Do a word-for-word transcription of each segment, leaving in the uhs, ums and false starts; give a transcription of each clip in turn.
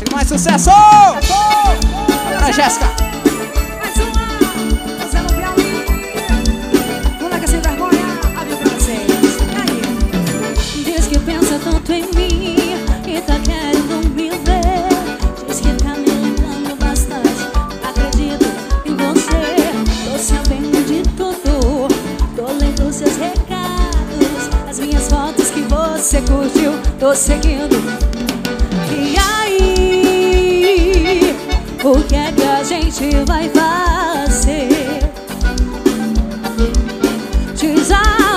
Mais sucesso! Bora, Jéssica! Mais uma! Fazendo violino. Moleque sem vergonha, abriu pra vocês. Aí. Diz que pensa tanto em mim e tá querendo me ver. Diz que tá me lembrando bastante. Acredito em você. Tô sabendo de tudo. Tô lendo seus recados, as minhas fotos que você curtiu. Tô seguindo. E aí, o que é que a gente vai fazer? Diz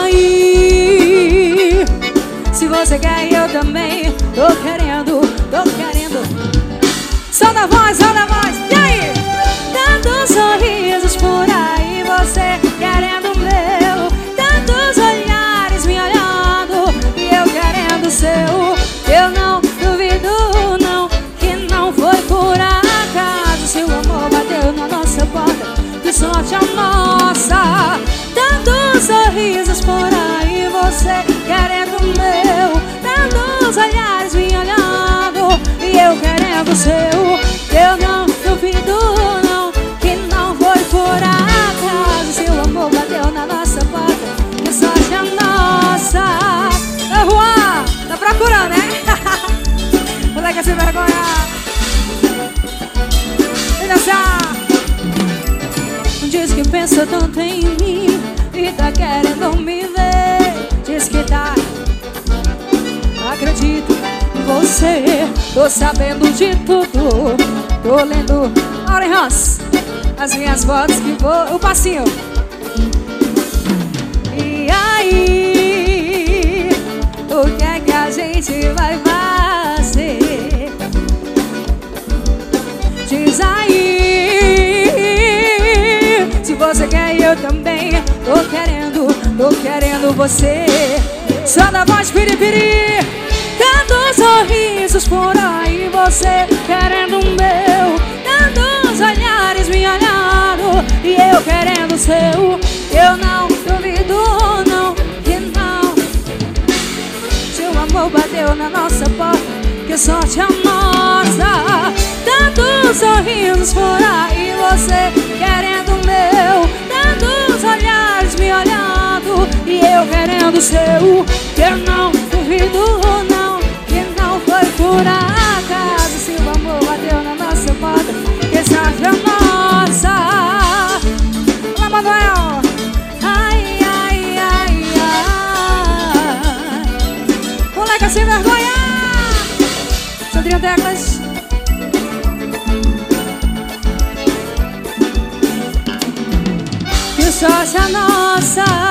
aí, se você quer eu também. Tô querendo, tô querendo. Som da voz, som da voz. E aí? Tantos sorrisos por aí, você querendo o meu. Tantos olhares me olhando e eu querendo o seu. Eu não duvido não, que não foi por acaso. Seu amor bateu na nossa porta, que sorte a nossa. Tantos sorrisos por aí, você querendo o meu. Tantos olhares me olhando e eu querendo o seu. Eu não duvido não, que não foi por acaso. Seu amor bateu na nossa porta, que sorte a nossa. Ô, Juan, tá procurando, né? Moleque sem vergonha. Vem dançar. Diz que pensa tanto em mim e tá querendo me ver. Diz que tá, acredito em você. Tô sabendo de tudo. Tô lendo, Lauren Hans, as minhas fotos que vou. o passinho. E aí, o que é que a gente vai fazer? Diz aí, se você quer eu também. Tô querendo, tô querendo você. Só da voz, piripiri. Tantos sorrisos por aí, você querendo o meu. Tantos olhares me olhando e eu querendo o seu. Eu não duvido não, que não. Seu amor bateu na nossa porta, que sorte a nossa. Tantos sorrisos por aí, você querendo o meu. Tantos olhares me olhando e eu querendo o seu. Eu não duvido não, que não foi por acaso. Seu amor bateu na nossa porta, que sorte a nossa. Olá, Manuel. Ai, ai, ai, ai. Moleque sem vergonha. Sandrinha Teclas. Que sorte a nossa.